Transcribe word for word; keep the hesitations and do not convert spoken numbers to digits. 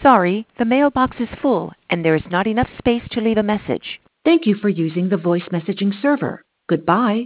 Sorry, the mailbox is full and there is not enough space to leave a message. Thank you for using the voice messaging server. Goodbye.